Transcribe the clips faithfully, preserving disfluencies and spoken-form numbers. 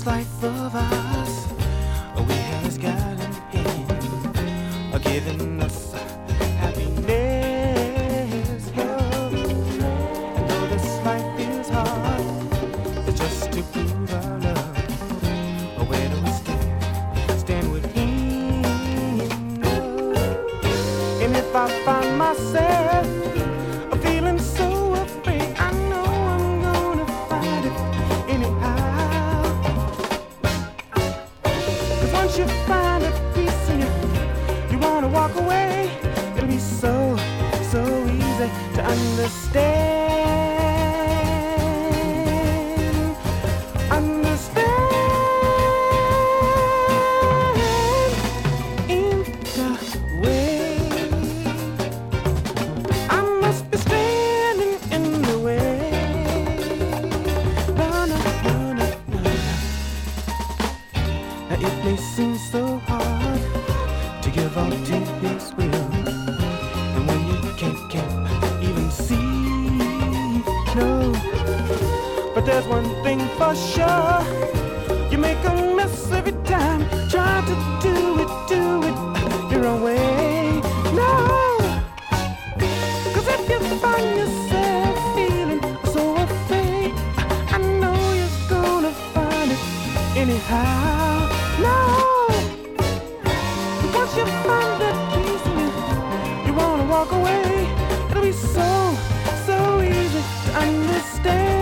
life of ours, we have this God in hand, giving us happiness. Oh, and though this life is hard, it's just to prove our love. Where do we stand? Stand with Him. Oh. And if I find myself feeling so afraid, I know I'm gonna find it anyhow. 'Cause once you find a peace in you, you wanna walk away. It'll be so, so easy to understand. Understand. In the way, I must be standing in the way. No, no, no, no, no. Now it may seem so hard to give all to His will, and when you can't, can't even see, no. But there's one thing for sure, you make a mess every time, trying to do it, do it your own way. No, 'cause if you find yourself feeling so afraid, I know you're gonna find it anyhow. No. Once you find that peace in you, you wanna walk away. It'll be so, so easy to understand.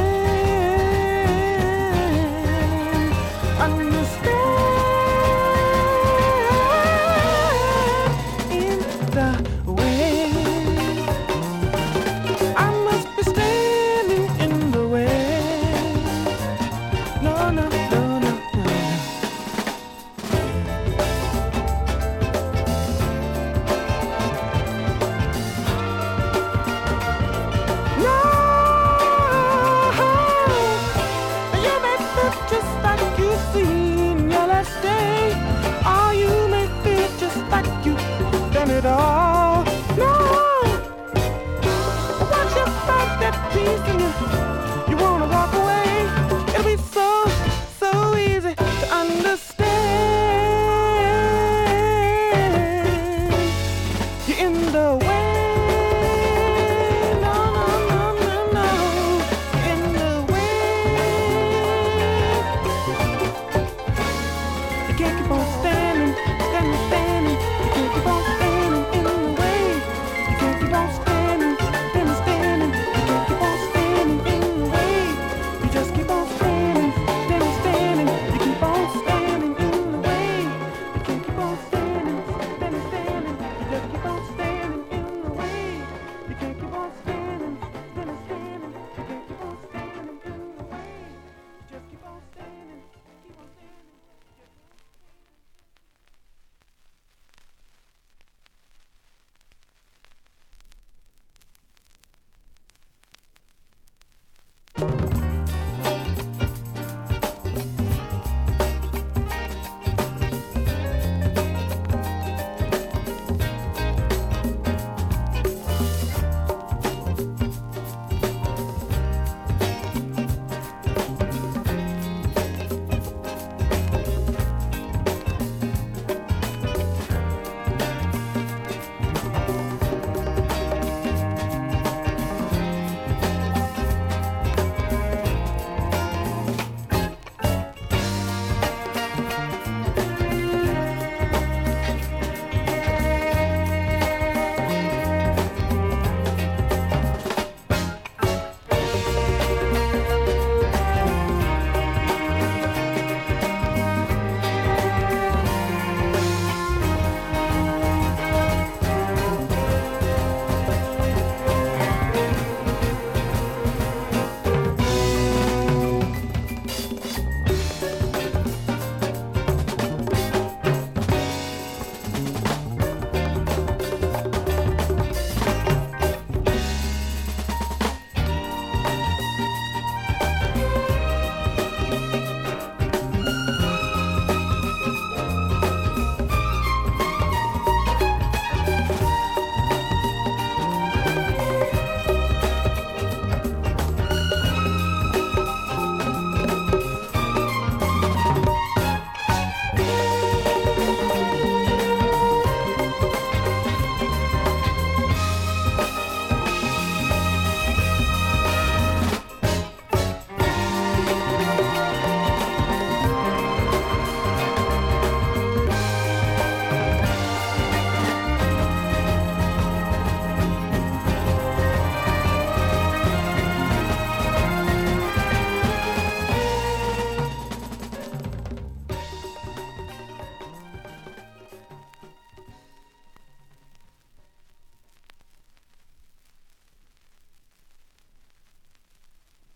Understand. In the way, I must be standing in the way. No, no, no, no, no. No, you may feel just like you seen your last day, or you may feel just like you've done it all. No, once you find that peace in you, you wanna walk away. It'll be so, so easy to understand. You're in the way.